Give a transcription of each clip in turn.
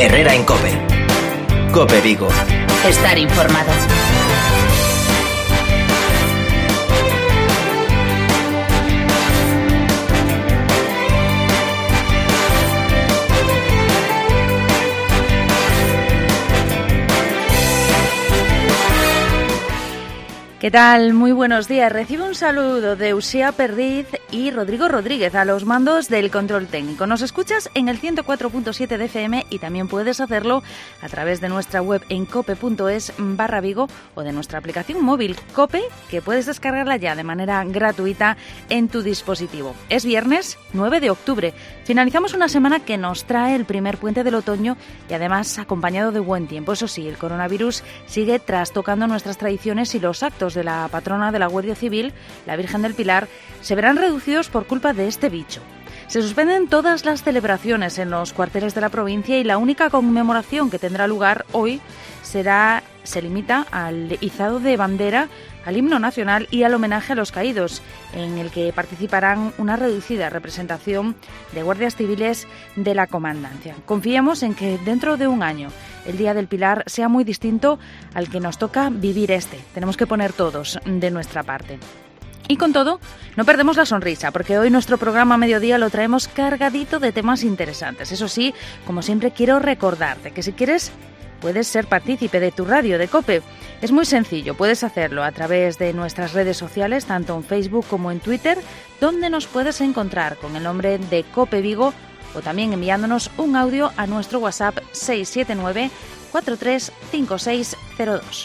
Herrera en COPE. COPE Vigo. Estar informado. ¿Qué tal? Muy buenos días. Recibe un saludo de Uxía Perdiz y Rodrigo Rodríguez a los mandos del control técnico. Nos escuchas en el 104.7 de FM y también puedes hacerlo a través de nuestra web en cope.es/Vigo o de nuestra aplicación móvil COPE, que puedes descargarla ya de manera gratuita en tu dispositivo. Es viernes 9 de octubre. Finalizamos una semana que nos trae el primer puente del otoño y además acompañado de buen tiempo. Eso sí, el coronavirus sigue trastocando nuestras tradiciones y los actos de la patrona de la Guardia Civil, la Virgen del Pilar, se verán reducidos por culpa de este bicho. Se suspenden todas las celebraciones en los cuarteles de la provincia y la única conmemoración que tendrá lugar hoy se limita al izado de bandera, al himno nacional y al homenaje a los caídos, en el que participarán una reducida representación de guardias civiles de la comandancia. Confiamos en que dentro de un año el Día del Pilar sea muy distinto al que nos toca vivir este. Tenemos que poner todos de nuestra parte. Y con todo, no perdemos la sonrisa, porque hoy nuestro programa Mediodía lo traemos cargadito de temas interesantes. Eso sí, como siempre, quiero recordarte que si quieres, puedes ser partícipe de tu radio de COPE. Es muy sencillo, puedes hacerlo a través de nuestras redes sociales, tanto en Facebook como en Twitter, donde nos puedes encontrar con el nombre de COPE Vigo, o también enviándonos un audio a nuestro WhatsApp 679 435602.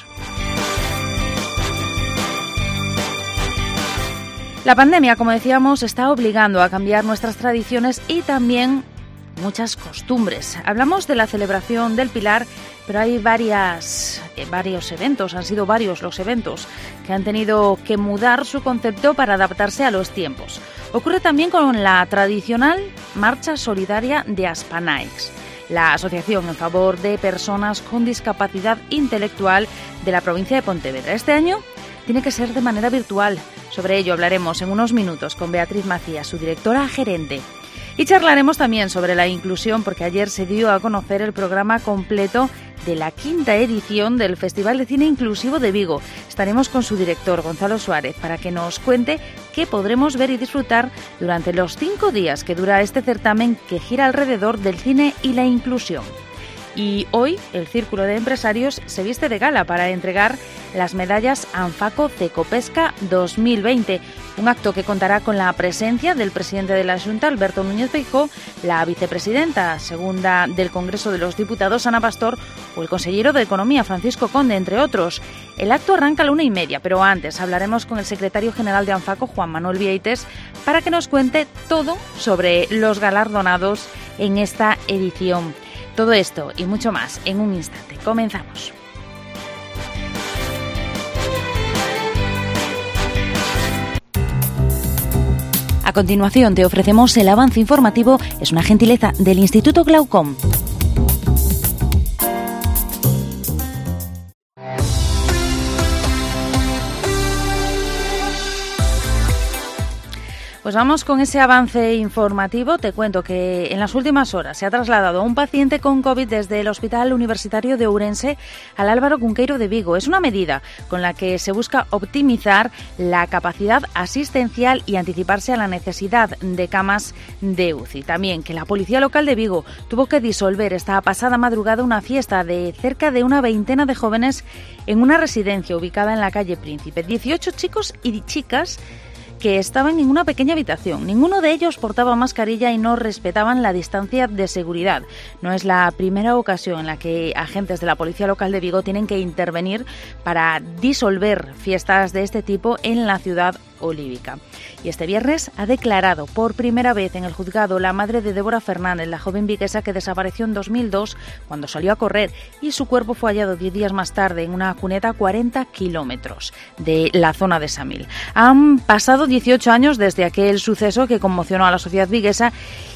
La pandemia, como decíamos, está obligando a cambiar nuestras tradiciones y también muchas costumbres. Hablamos de la celebración del Pilar, pero hay varios eventos, han sido varios los eventos que han tenido que mudar su concepto para adaptarse a los tiempos. Ocurre también con la tradicional Marcha Solidaria de Aspanaix, la asociación en favor de personas con discapacidad intelectual de la provincia de Pontevedra. Este año tiene que ser de manera virtual. Sobre ello hablaremos en unos minutos con Beatriz Macías, su directora gerente. Y charlaremos también sobre la inclusión, porque ayer se dio a conocer el programa completo de la 5ª edición del Festival de Cine Inclusivo de Vigo. Estaremos con su director, Gonzalo Suárez, para que nos cuente qué podremos ver y disfrutar durante los 5 días que dura este certamen que gira alrededor del cine y la inclusión. Y hoy el Círculo de Empresarios se viste de gala para entregar las medallas Anfaco Cecopesca 2020, un acto que contará con la presencia del presidente de la Xunta, Alberto Núñez Feijóo, la vicepresidenta segunda del Congreso de los Diputados, Ana Pastor, o el consejero de Economía, Francisco Conde, entre otros. El acto arranca a la 1:30, pero antes hablaremos con el secretario general de Anfaco, Juan Manuel Vieites, para que nos cuente todo sobre los galardonados en esta edición. Todo esto y mucho más en un instante. Comenzamos. A continuación te ofrecemos el avance informativo. Es una gentileza del Instituto Glaucom. Pues vamos con ese avance informativo. Te cuento que en las últimas horas se ha trasladado a un paciente con COVID desde el Hospital Universitario de Ourense al Álvaro Cunqueiro de Vigo. Es una medida con la que se busca optimizar la capacidad asistencial y anticiparse a la necesidad de camas de UCI. También que la Policía Local de Vigo tuvo que disolver esta pasada madrugada una fiesta de cerca de una veintena de jóvenes en una residencia ubicada en la calle Príncipe. 18 chicos y chicas que estaban en una pequeña habitación. Ninguno de ellos portaba mascarilla y no respetaban la distancia de seguridad. No es la primera ocasión en la que agentes de la Policía Local de Vigo tienen que intervenir para disolver fiestas de este tipo en la ciudad olívica. Y este viernes ha declarado por primera vez en el juzgado la madre de Débora Fernández, la joven viguesa que desapareció en 2002 cuando salió a correr, y su cuerpo fue hallado 10 días más tarde en una cuneta a 40 kilómetros de la zona de Samil. Han pasado 18 años desde aquel suceso que conmocionó a la sociedad viguesa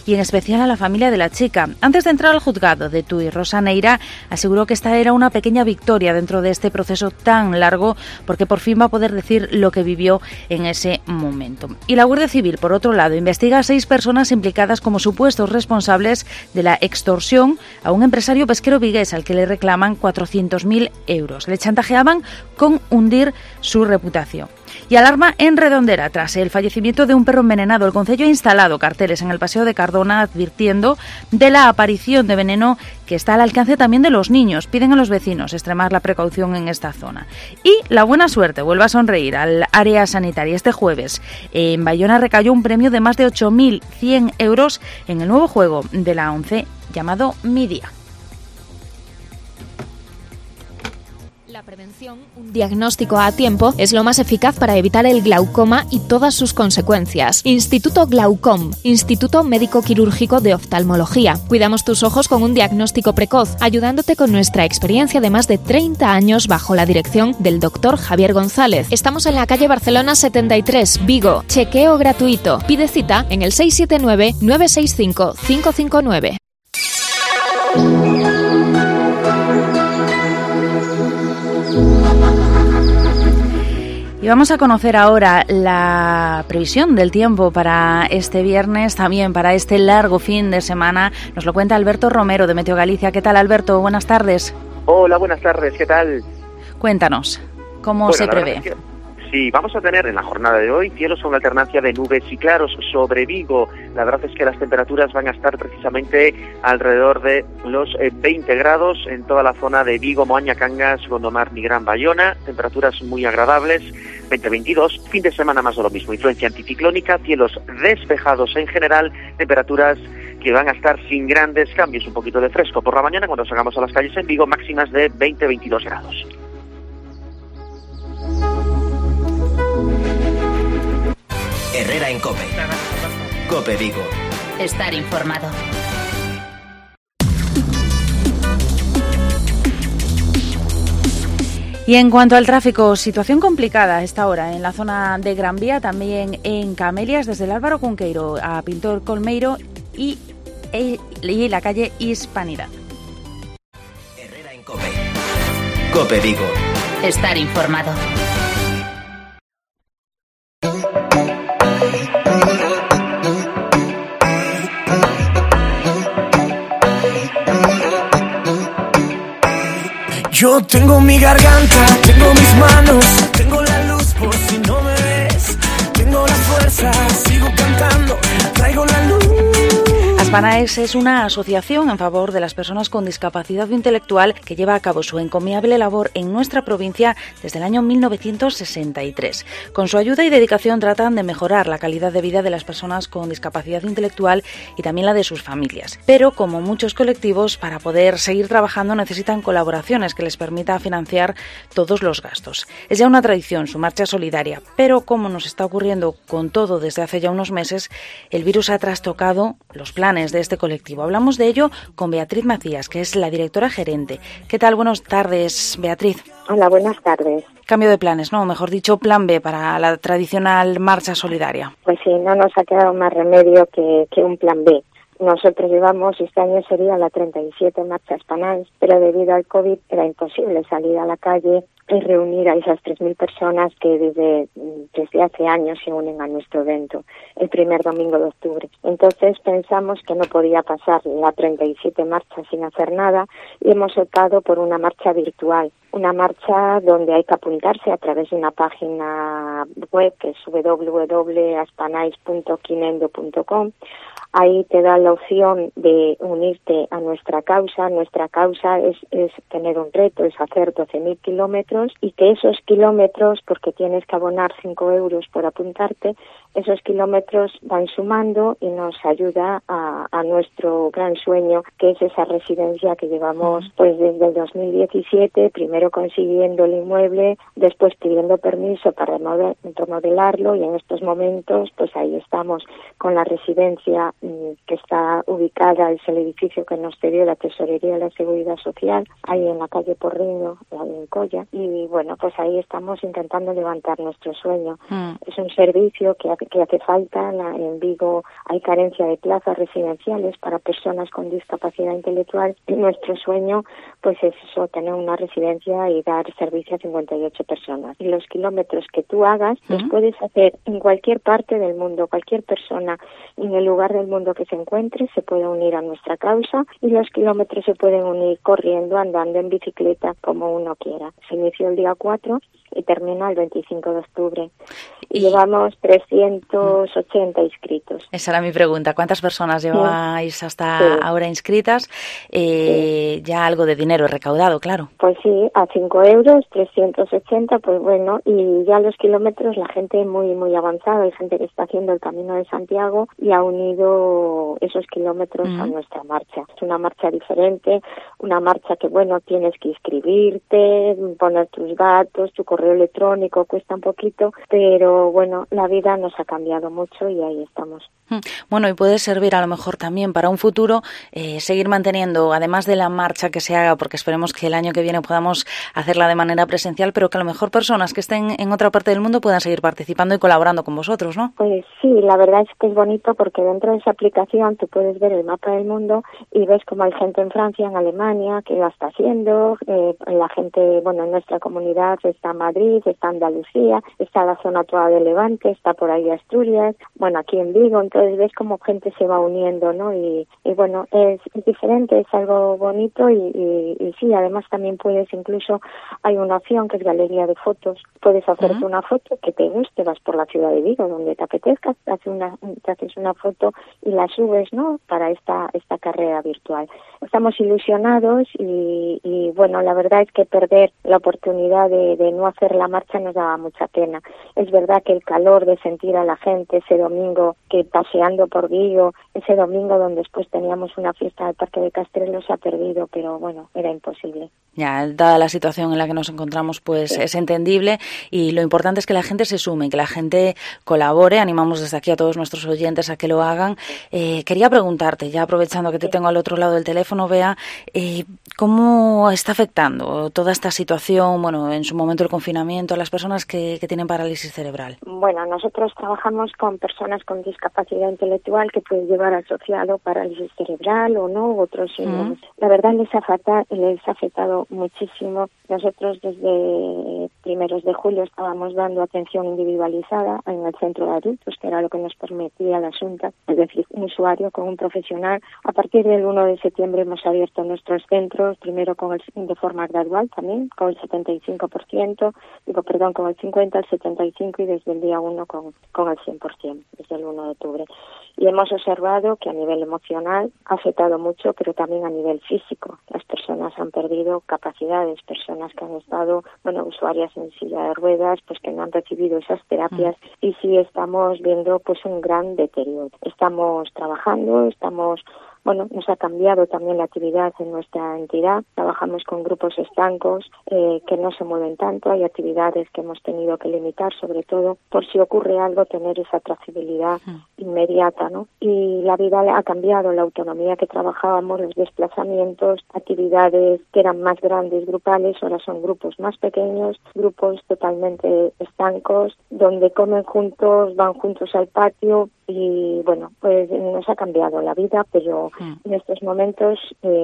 y en especial a la familia de la chica. Antes de entrar al juzgado de Tui, Rosa Neira aseguró que esta era una pequeña victoria dentro de este proceso tan largo, porque por fin va a poder decir lo que vivió en ese momento. Y la Guardia Civil, por otro lado, investiga a 6 personas implicadas como supuestos responsables de la extorsión a un empresario pesquero vigués al que le reclaman 400.000 euros. Le chantajeaban con hundir su reputación. Y alarma en Redondera. Tras el fallecimiento de un perro envenenado, el concello ha instalado carteles en el Paseo de Cardona advirtiendo de la aparición de veneno que está al alcance también de los niños. Piden a los vecinos extremar la precaución en esta zona. Y la buena suerte vuelve a sonreír al área sanitaria. Este jueves en Bayona recayó un premio de más de 8.100 euros en el nuevo juego de la ONCE llamado Midia. La prevención, un diagnóstico a tiempo, es lo más eficaz para evitar el glaucoma y todas sus consecuencias. Instituto Glaucom, Instituto Médico Quirúrgico de Oftalmología. Cuidamos tus ojos con un diagnóstico precoz, ayudándote con nuestra experiencia de más de 30 años bajo la dirección del doctor Javier González. Estamos en la calle Barcelona 73, Vigo. Chequeo gratuito. Pide cita en el 679-965-559. Y vamos a conocer ahora la previsión del tiempo para este viernes, también para este largo fin de semana. Nos lo cuenta Alberto Romero de Meteo Galicia. ¿Qué tal, Alberto? Buenas tardes. Hola, buenas tardes. ¿Qué tal? Cuéntanos, ¿cómo se prevé? Sí, vamos a tener en la jornada de hoy cielos con alternancia de nubes y claros sobre Vigo. La verdad es que las temperaturas van a estar precisamente alrededor de los 20 grados en toda la zona de Vigo, Moaña, Cangas, Gondomar, Nigrán, Bayona. Temperaturas muy agradables, 20-22. Fin de semana más de lo mismo. Influencia anticiclónica, cielos despejados en general, temperaturas que van a estar sin grandes cambios. Un poquito de fresco por la mañana cuando salgamos a las calles en Vigo, máximas de 20-22 grados. Herrera en COPE. COPE Vigo. Estar informado. Y en cuanto al tráfico, situación complicada a esta hora en la zona de Gran Vía, también en Camelias, desde el Álvaro Cunqueiro a Pintor Colmeiro y la calle Hispanidad. Herrera en COPE. COPE Vigo. Estar informado. Yo tengo mi garganta, tengo mis manos, tengo la luz por si no me ves, tengo la fuerza, sigo cantando, traigo la luz. Aspanaes es una asociación en favor de las personas con discapacidad intelectual que lleva a cabo su encomiable labor en nuestra provincia desde el año 1963. Con su ayuda y dedicación tratan de mejorar la calidad de vida de las personas con discapacidad intelectual y también la de sus familias. Pero, como muchos colectivos, para poder seguir trabajando necesitan colaboraciones que les permita financiar todos los gastos. Es ya una tradición su marcha solidaria, pero como nos está ocurriendo con todo desde hace ya unos meses, el virus ha trastocado los planes de este colectivo. Hablamos de ello con Beatriz Macías, que es la directora gerente. ¿Qué tal? Buenas tardes, Beatriz. Hola, buenas tardes. Cambio de planes, ¿no? Mejor dicho, plan B para la tradicional marcha solidaria. Pues sí, no nos ha quedado más remedio que un plan B. Nosotros llevamos, este año sería la 37 marcha Aspanaes, pero debido al COVID era imposible salir a la calle y reunir a esas 3.000 personas que desde hace años se unen a nuestro evento, el primer domingo de octubre. Entonces pensamos que no podía pasar la 37 marcha sin hacer nada y hemos optado por una marcha virtual. Una marcha donde hay que apuntarse a través de una página web que es www.aspanaes.quinendo.com. Ahí te da la opción de unirte a nuestra causa. Nuestra causa es tener un reto, es hacer 12.000 kilómetros y que esos kilómetros, porque tienes que abonar 5 euros por apuntarte, esos kilómetros van sumando y nos ayuda a nuestro gran sueño, que es esa residencia que llevamos pues desde el 2017, primero consiguiendo el inmueble, después pidiendo permiso para remodelarlo y en estos momentos pues ahí estamos con la residencia que está ubicada, es el edificio que nos cedió la Tesorería de la Seguridad Social, ahí en la calle Porriño, en Colla, y bueno, pues ahí estamos intentando levantar nuestro sueño. Es un servicio que hace falta. En Vigo hay carencia de plazas residenciales para personas con discapacidad intelectual, y nuestro sueño pues es eso, tener una residencia y dar servicio a 58 personas. Y los kilómetros que tú hagas los puedes hacer en cualquier parte del mundo. Cualquier persona en el lugar del mundo que se encuentre se puede unir a nuestra causa, y los kilómetros se pueden unir corriendo, andando, en bicicleta, como uno quiera. Se inició el día 4 y termina el 25 de octubre. Y llevamos 380 inscritos. Esa era mi pregunta. ¿Cuántas personas lleváis hasta ahora inscritas? Ya algo de dinero recaudado, claro. Pues sí, a 5 euros, 380, pues bueno, y ya los kilómetros, la gente muy muy avanzada, hay gente que está haciendo el Camino de Santiago y ha unido esos kilómetros a nuestra marcha. Es una marcha diferente, una marcha que, bueno, tienes que inscribirte, poner tus datos, tu correo electrónico, cuesta un poquito, pero bueno, la vida nos ha cambiado mucho y ahí estamos. Bueno, y puede servir a lo mejor también para un futuro seguir manteniendo, además de la marcha que se haga, porque esperemos que el año que viene podamos hacerla de manera presencial, pero que a lo mejor personas que estén en otra parte del mundo puedan seguir participando y colaborando con vosotros, ¿no? Pues sí, la verdad es que es bonito porque dentro de esa aplicación tú puedes ver el mapa del mundo y ves cómo hay gente en Francia, en Alemania, que la está haciendo, la gente, bueno, en nuestra comunidad está Madrid, está Andalucía, está la zona toda de Levante, está por ahí Asturias, bueno, aquí en Vigo, entonces ves cómo gente se va uniendo, ¿no? Y bueno, es diferente, es algo bonito y sí, además también puedes, incluso hay una opción que es galería de fotos, puedes hacerte una foto que te guste, vas por la ciudad de Vigo, donde te apetezca, te haces una foto y la subes, ¿no? Para esta carrera virtual. Estamos ilusionados y bueno, la verdad es que perder la oportunidad de no hacer la marcha nos daba mucha pena. Es verdad que el calor de sentir a la gente ese domingo que paseando por Vigo, ese domingo donde después teníamos una fiesta en el Parque de Castrelo, se ha perdido, pero bueno, era imposible. Ya, dada la situación en la que nos encontramos, pues es entendible, y lo importante es que la gente se sume, que la gente colabore. Animamos desde aquí a todos nuestros oyentes a que lo hagan. Quería preguntarte, ya aprovechando que te tengo al otro lado del teléfono, Bea, ¿cómo está afectando toda esta situación, bueno, en su momento el confinamiento, a las personas que tienen parálisis cerebral? Bueno, nosotros trabajamos con personas con discapacidad intelectual que puede llevar asociado parálisis cerebral o no, otros síndromes. La verdad les ha afectado muchísimo. Nosotros desde primeros de julio estábamos dando atención individualizada en el centro de adultos, que era lo que nos permitía la Junta, es decir, un usuario con un profesional. A partir del 1 de septiembre hemos abierto nuestros centros, primero de forma gradual también, con el 75%, con el 50%, el 75% y desde el día 1 con el 100%, desde el 1 de octubre. Y hemos observado que a nivel emocional ha afectado mucho, pero también a nivel físico. Las personas han perdido capacidades, personas que han estado, bueno, usuarias en silla de ruedas, pues que no han recibido esas terapias y sí estamos viendo pues un gran deterioro. Estamos trabajando, nos ha cambiado también la actividad en nuestra entidad. Trabajamos con grupos estancos que no se mueven tanto. Hay actividades que hemos tenido que limitar, sobre todo por si ocurre algo, tener esa trazabilidad inmediata, ¿no? Y la vida ha cambiado, la autonomía que trabajábamos, los desplazamientos, actividades que eran más grandes, grupales, ahora son grupos más pequeños, grupos totalmente estancos, donde comen juntos, van juntos al patio. Y bueno, pues nos ha cambiado la vida, pero en estos momentos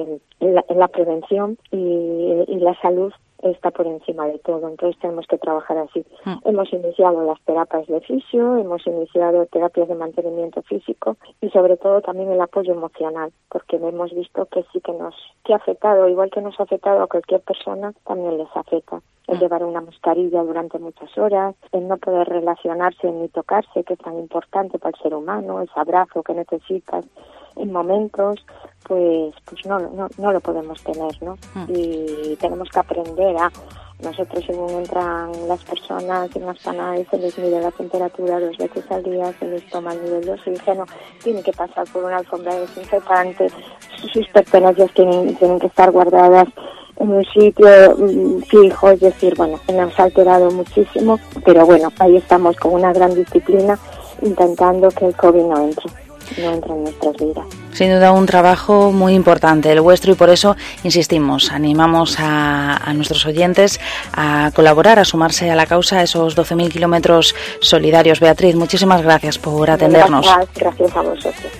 la prevención y la salud está por encima de todo, entonces tenemos que trabajar así. Hemos iniciado las terapias de fisio, hemos iniciado terapias de mantenimiento físico y sobre todo también el apoyo emocional, porque hemos visto que sí que ha afectado, igual que nos ha afectado a cualquier persona, también les afecta. El llevar una mascarilla durante muchas horas, el no poder relacionarse ni tocarse, que es tan importante para el ser humano, ese abrazo que necesitas en momentos, pues no lo podemos tener, ¿no? Y tenemos que aprender nosotros, según entran las personas en las canales, se les mide la temperatura 2 veces al día, se les toma el nivel de oxígeno, tienen que pasar por una alfombra desinfectante, sus pertenencias tienen que estar guardadas en un sitio fijo, es decir, bueno, nos ha alterado muchísimo, pero bueno, ahí estamos con una gran disciplina intentando que el COVID no entre. no entra en nuestras vidas. Sin duda un trabajo muy importante el vuestro y por eso insistimos, animamos a nuestros oyentes a colaborar, a sumarse a la causa, a esos 12.000 kilómetros solidarios. Beatriz, muchísimas gracias por atendernos. Gracias a vosotros.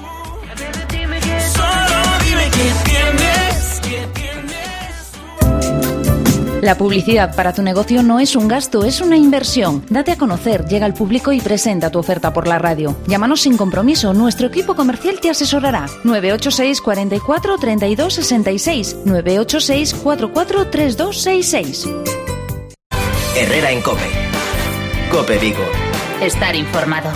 La publicidad para tu negocio no es un gasto, es una inversión. Date a conocer, llega al público y presenta tu oferta por la radio. Llámanos sin compromiso, nuestro equipo comercial te asesorará. 986 44 32 66, 986 44 32 66. Herrera en COPE. COPE Vigo. Estar informado.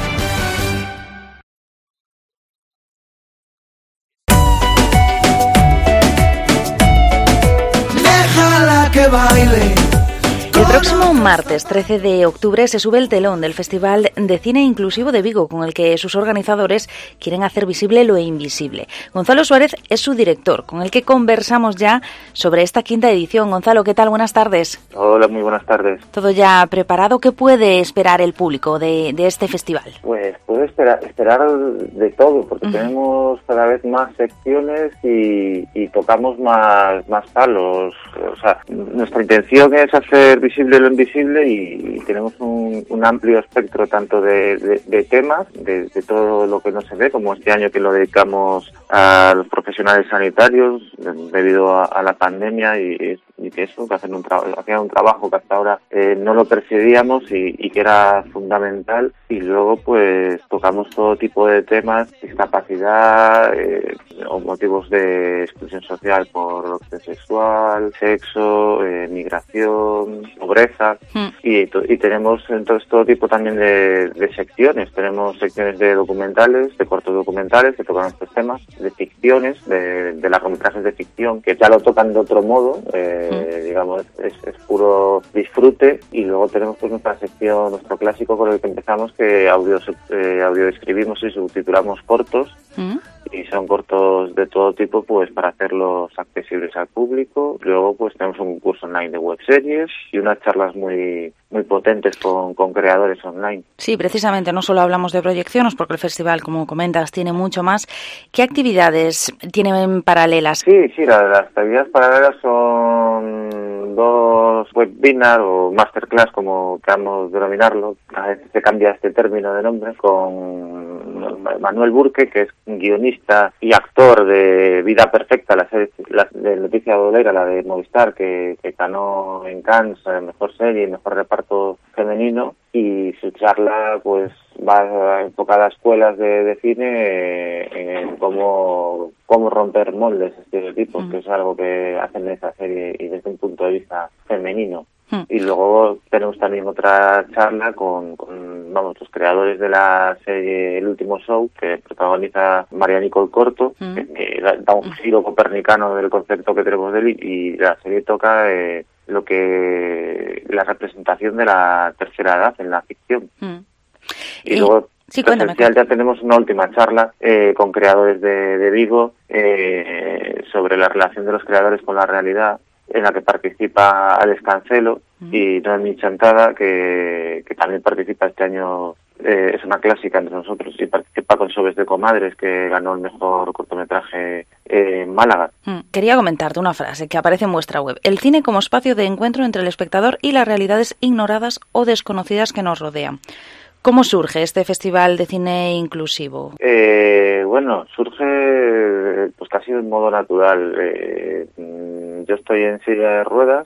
Que baile. El próximo martes 13 de octubre se sube el telón del Festival de Cine Inclusivo de Vigo, con el que sus organizadores quieren hacer visible lo invisible. Gonzalo Suárez es su director, con el que conversamos ya sobre esta quinta edición. Gonzalo, ¿qué tal? Buenas tardes. Hola, muy buenas tardes. ¿Todo ya preparado? ¿Qué puede esperar el público de este festival? Pues puede esperar de todo, porque tenemos cada vez más secciones y tocamos más palos. O sea, nuestra intención es hacer visible lo invisible y tenemos un amplio espectro tanto de temas, de todo lo que no se ve, como este año que lo dedicamos a los profesionales sanitarios debido a la pandemia y que eso, que hacían un trabajo que hasta ahora no lo percibíamos y que era fundamental. Y luego pues tocamos todo tipo de temas, discapacidad o motivos de exclusión social por opción sexual, sexo, migración, pobreza y tenemos entonces todo tipo también de secciones. Tenemos secciones de documentales, de cortos documentales que tocan estos temas, de ficciones, de largometrajes de ficción que ya lo tocan de otro modo, digamos es puro disfrute. Y luego tenemos pues nuestra sección, nuestro clásico con el que empezamos, que audio escribimos y subtitulamos cortos. Y son cortos de todo tipo, pues para hacerlos accesibles al público. Luego pues tenemos un curso online de webseries y unas charlas muy potentes con creadores online. Sí, precisamente, no solo hablamos de proyecciones, porque el festival, como comentas, tiene mucho más. ¿Qué actividades tienen paralelas? Sí, las actividades paralelas son 2 webinars o masterclass, como queramos denominarlo. A veces se cambia este término de nombre, con Manuel Burke, que es un guionista y actor de Vida Perfecta, la serie de Leticia Dolera, la de Movistar, que ganó en Cannes mejor serie y mejor reparto femenino, y su charla pues va enfocada a escuelas de cine en cómo romper moldes, estereotipos, que es algo que hacen en esa serie y desde un punto de vista femenino. Y luego tenemos también otra charla con los creadores de la serie El Último Show, que protagoniza María Nicole Corto, que da un giro copernicano del concepto que tenemos de él, y la serie toca la representación de la tercera edad en la ficción. Y luego presencial ya tenemos una última charla con creadores de Vigo sobre la relación de los creadores con la realidad, en la que participa Alex Cancelo y Noemi Chantada, que también participa este año, es una clásica entre nosotros, y participa con Sobes de Comadres, que ganó el mejor cortometraje en Málaga. Quería comentarte una frase que aparece en vuestra web: el cine como espacio de encuentro entre el espectador y las realidades ignoradas o desconocidas que nos rodean. ¿Cómo surge este festival de cine inclusivo? Surge pues casi de modo natural. Yo estoy en silla de ruedas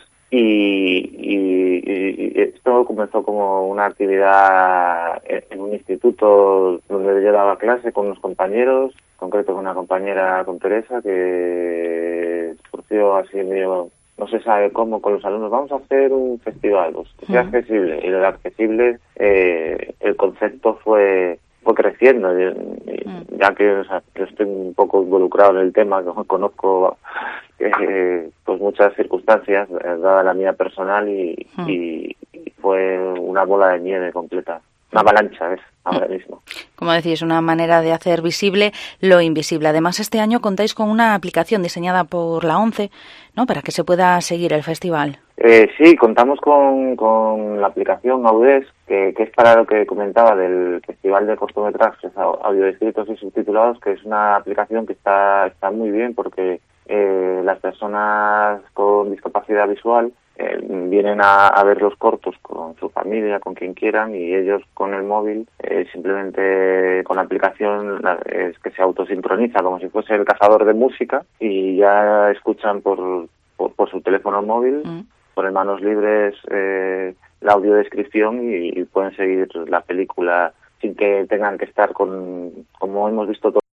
y esto comenzó como una actividad en un instituto donde yo daba clase con unos compañeros, en concreto con una compañera, con Teresa, que surgió así medio, no se sabe cómo, con los alumnos: vamos a hacer un festival, pues, que sea accesible. Y lo de accesible, el concepto fue creciendo, ya que yo estoy un poco involucrado en el tema, que conozco pues muchas circunstancias, dada la mía personal, y fue una bola de nieve completa. Una avalancha es ahora mismo. Como decís, una manera de hacer visible lo invisible. Además, este año contáis con una aplicación diseñada por la ONCE, ¿no?, para que se pueda seguir el festival. Sí, contamos con la aplicación Audes, que es para lo que comentaba del Festival de Cortometrajes Audiodescritos y Subtitulados, que es una aplicación que está muy bien porque las personas con discapacidad visual vienen a ver los cortos con su familia, con quien quieran, y ellos con el móvil, simplemente con la aplicación es que se autosincroniza como si fuese el cazador de música y ya escuchan por su teléfono móvil, por en manos libres la audiodescripción y pueden seguir la película sin que tengan que estar como hemos visto todos.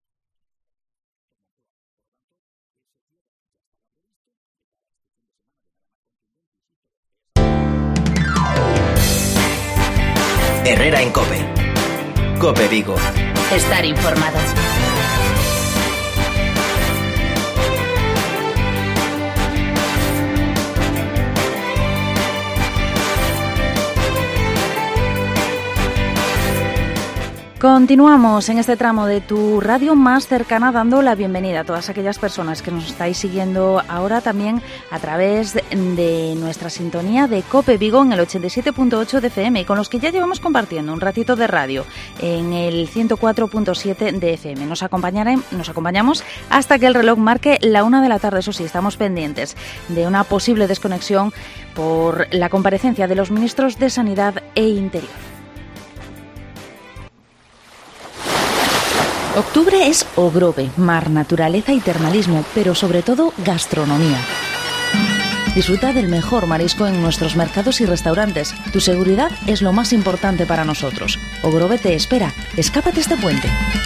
Herrera en COPE. COPE Vigo. Estar informado. Continuamos en este tramo de tu radio más cercana dando la bienvenida a todas aquellas personas que nos estáis siguiendo ahora también a través de nuestra sintonía de COPE Vigo en el 87.8 de FM y con los que ya llevamos compartiendo un ratito de radio en el 104.7 de FM. Nos acompañamos hasta que el reloj marque la 1 de la tarde. Eso sí, estamos pendientes de una posible desconexión por la comparecencia de los ministros de Sanidad e Interior. Octubre es Ogrove, mar, naturaleza y termalismo, pero sobre todo gastronomía. Disfruta del mejor marisco en nuestros mercados y restaurantes. Tu seguridad es lo más importante para nosotros. Ogrove te espera. Escápate este puente.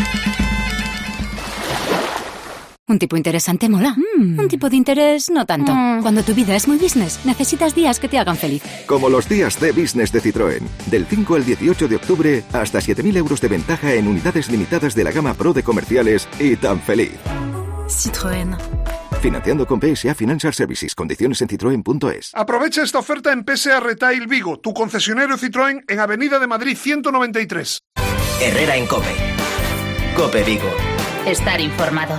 Un tipo interesante mola. Un tipo de interés no tanto. Cuando tu vida es muy business, necesitas días que te hagan feliz. Como los días de business de Citroën. Del 5 al 18 de octubre, hasta 7.000 euros de ventaja en unidades limitadas de la gama Pro de comerciales y tan feliz. Citroën. Financiando con PSA Financial Services. Condiciones en citroen.es. Aprovecha esta oferta en PSA Retail Vigo, tu concesionario Citroën en Avenida de Madrid 193. Herrera en COPE. COPE Vigo. Estar informado.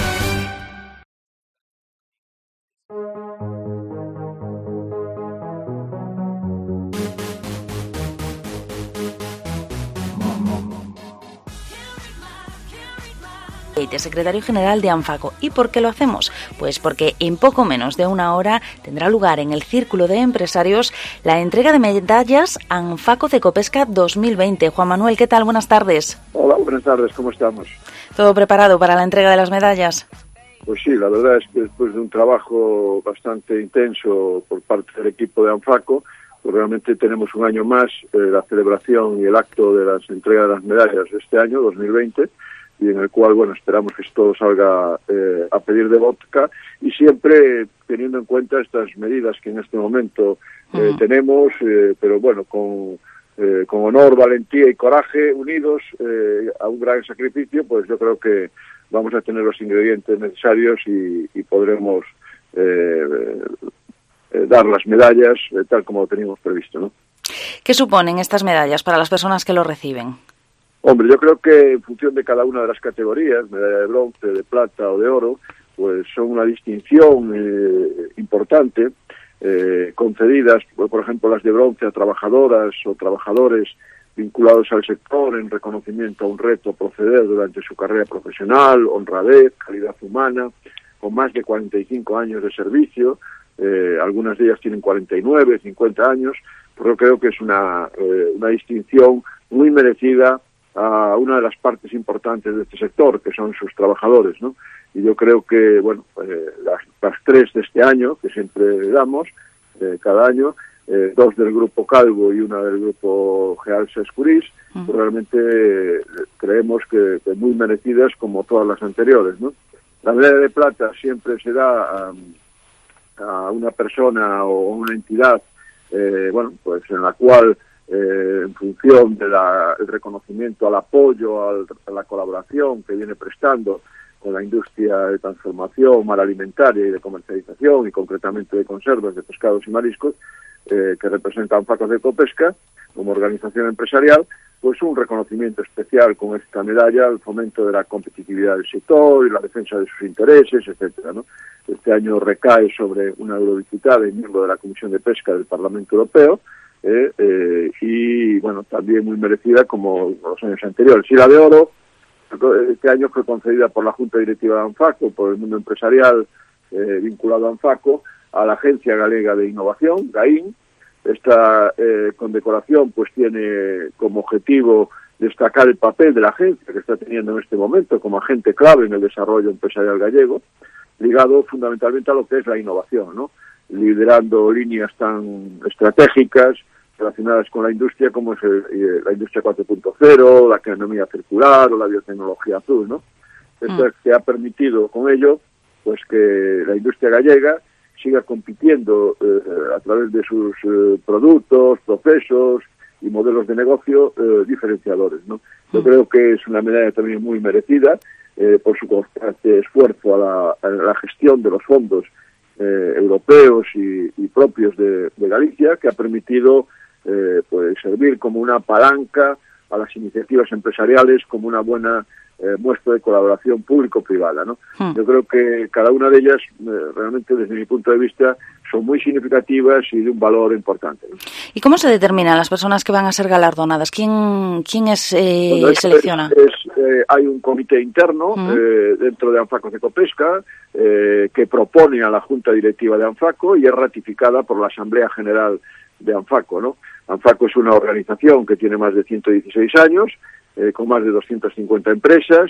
Secretario General de ANFACO. ¿Y por qué lo hacemos? Pues porque en poco menos de una hora tendrá lugar en el Círculo de Empresarios la entrega de medallas ANFACO de Copesca 2020. Juan Manuel, ¿qué tal? Buenas tardes. Hola, buenas tardes, ¿cómo estamos? ¿Todo preparado para la entrega de las medallas? Pues sí, la verdad es que después de un trabajo bastante intenso por parte del equipo de ANFACO, pues realmente tenemos un año más la celebración y el acto de las entregas de las medallas de este año, 2020, y en el cual, bueno, esperamos que todo salga a pedir de vodka y siempre teniendo en cuenta estas medidas que en este momento tenemos, pero bueno, con honor, valentía y coraje, unidos a un gran sacrificio, pues yo creo que vamos a tener los ingredientes necesarios y podremos dar las medallas tal como lo teníamos previsto, ¿no? ¿Qué suponen estas medallas para las personas que lo reciben? Hombre, yo creo que en función de cada una de las categorías, medalla de bronce, de plata o de oro, pues son una distinción importante, concedidas, por ejemplo, las de bronce a trabajadoras o trabajadores vinculados al sector en reconocimiento a un reto a proceder durante su carrera profesional, honradez, calidad humana, con más de 45 años de servicio, algunas de ellas tienen 49, 50 años, pues yo creo que es una distinción muy merecida a una de las partes importantes de este sector, que son sus trabajadores, ¿no? Y yo creo que, bueno, las tres de este año, que siempre damos, cada año, dos del Grupo Calvo y una del Grupo Gealsa Escurís, pues realmente creemos que muy merecidas como todas las anteriores, ¿no? La medalla de plata siempre se da a una persona o una entidad, bueno, pues en la cual en función del reconocimiento al apoyo, a la colaboración que viene prestando con la industria de transformación mar alimentaria y de comercialización, y concretamente de conservas de pescados y mariscos, que representa Anfaco Ecopesca como organización empresarial, pues un reconocimiento especial con esta medalla al fomento de la competitividad del sector y la defensa de sus intereses, etcétera, ¿no? Este año recae sobre una eurodiputada y miembro de la Comisión de Pesca del Parlamento Europeo, y bueno, también muy merecida como los años anteriores. Y la de oro, este año fue concedida por la Junta Directiva de Anfaco, por el mundo empresarial vinculado a Anfaco, a la Agencia Galega de Innovación, GAIN. Esta condecoración pues tiene como objetivo destacar el papel de la agencia que está teniendo en este momento como agente clave en el desarrollo empresarial gallego, ligado fundamentalmente a lo que es la innovación, ¿no? Liderando líneas tan estratégicas relacionadas con la industria como es la industria 4.0, la economía circular o la biotecnología azul, ¿no? Esto es que ha permitido con ello pues que la industria gallega siga compitiendo a través de sus productos, procesos y modelos de negocio diferenciadores, ¿no? Yo creo que es una medalla también muy merecida por su constante esfuerzo a la gestión de los fondos europeos y propios de Galicia, que ha permitido pues servir como una palanca a las iniciativas empresariales, como una buena muestra de colaboración público-privada, ¿no? Yo creo que cada una de ellas, realmente desde mi punto de vista, son muy significativas y de un valor importante, ¿no? ¿Y cómo se determinan las personas que van a ser galardonadas? ¿Quién selecciona? Hay un comité interno dentro de Anfaco Ecopesca que propone a la Junta Directiva de Anfaco y es ratificada por la Asamblea General de Anfaco, ¿no? Anfaco es una organización que tiene más de 116 años, con más de 250 empresas,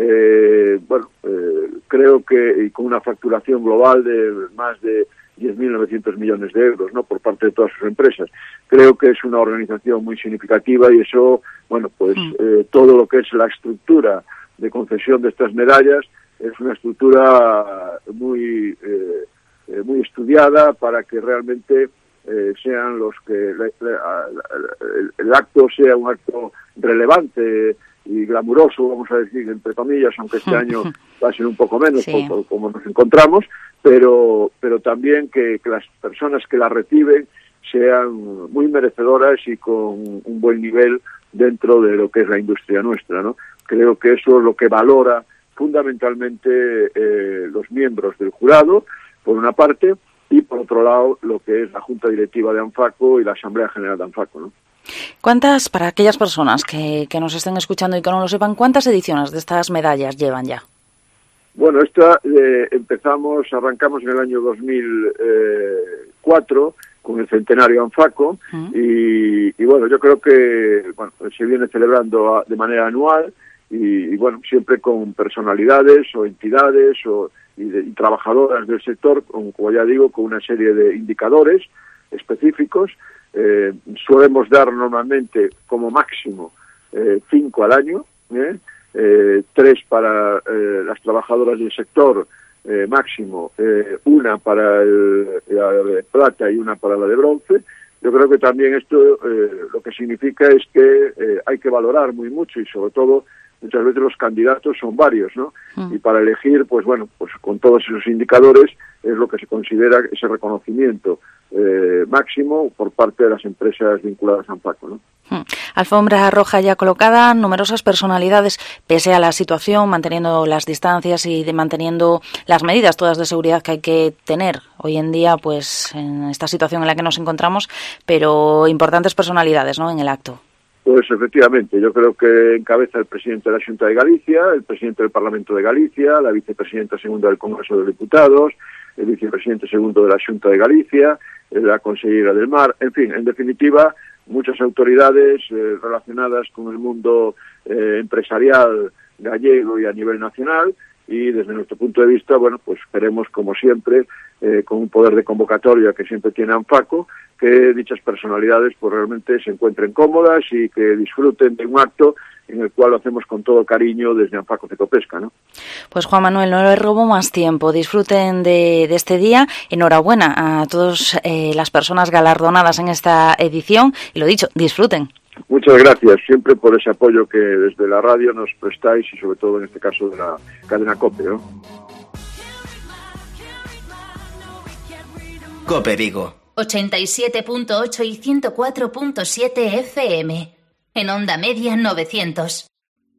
creo que y con una facturación global de más de 10.900 millones de euros, ¿no?, por parte de todas sus empresas. Creo que es una organización muy significativa y eso, bueno, pues todo lo que es la estructura de concesión de estas medallas es una estructura muy estudiada para que realmente sean los que el acto sea un acto relevante y glamuroso, vamos a decir, entre comillas, aunque este año va a ser un poco menos, por como nos encontramos, pero también que las personas que la reciben sean muy merecedoras y con un buen nivel dentro de lo que es la industria nuestra, ¿no? Creo que eso es lo que valora fundamentalmente los miembros del jurado, por una parte, y por otro lado lo que es la Junta Directiva de Anfaco y la Asamblea General de Anfaco, ¿no? ¿Cuántas, para aquellas personas que nos estén escuchando y que no lo sepan, cuántas ediciones de estas medallas llevan ya? Bueno, arrancamos en el año 2004 con el centenario Anfaco y bueno, yo creo que se viene celebrando de manera anual y bueno, siempre con personalidades o entidades y trabajadoras del sector, como ya digo, con una serie de indicadores específicos. Solemos dar normalmente como máximo 5 al año, 3 para las trabajadoras del sector máximo, una para la de plata y una para la de bronce. Yo creo que también esto lo que significa es que hay que valorar muy mucho y sobre todo muchas veces los candidatos son varios, ¿no? Y para elegir, pues bueno, pues con todos esos indicadores es lo que se considera ese reconocimiento máximo por parte de las empresas vinculadas a Anfaco, ¿no? Alfombra roja ya colocada, numerosas personalidades, pese a la situación, manteniendo las distancias y manteniendo las medidas todas de seguridad que hay que tener hoy en día, pues en esta situación en la que nos encontramos, pero importantes personalidades, ¿no?, en el acto. Pues efectivamente, yo creo que encabeza el presidente de la Xunta de Galicia, el presidente del Parlamento de Galicia, la vicepresidenta segunda del Congreso de Diputados, el vicepresidente segundo de la Xunta de Galicia, la consellera del Mar, en fin, en definitiva, muchas autoridades relacionadas con el mundo empresarial gallego y a nivel nacional, y desde nuestro punto de vista, bueno, pues queremos, como siempre, con un poder de convocatoria que siempre tiene Anfaco, que dichas personalidades pues realmente se encuentren cómodas y que disfruten de un acto en el cual lo hacemos con todo cariño desde Anfaco Ecopesca, ¿no? Pues Juan Manuel, no les robo más tiempo. Disfruten de este día. Enhorabuena a todas las personas galardonadas en esta edición. Y lo dicho, disfruten. Muchas gracias siempre por ese apoyo que desde la radio nos prestáis y sobre todo en este caso de la cadena COPE, ¿no? COPE Vigo. 87.8 y 104.7 FM. En onda media 900.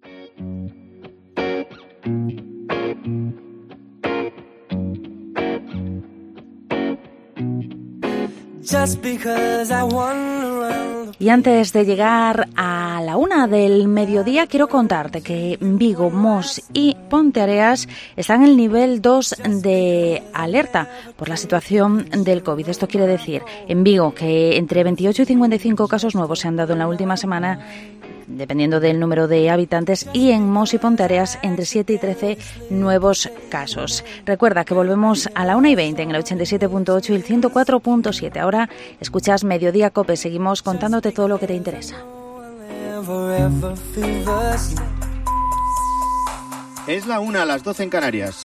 Y antes de llegar a la 1 del mediodía, quiero contarte que Vigo, Mos y Ponteareas están en el nivel 2 de alerta por la situación del COVID. Esto quiere decir, en Vigo, que entre 28 y 55 casos nuevos se han dado en la última semana, dependiendo del número de habitantes, y en Mos y Ponteareas entre 7 y 13 nuevos casos. Recuerda que volvemos a la 1:20 en el 87.8 y el 104.7. Ahora escuchas Mediodía COPE, seguimos contándote todo lo que te interesa. Es la 1, a las 12 en Canarias.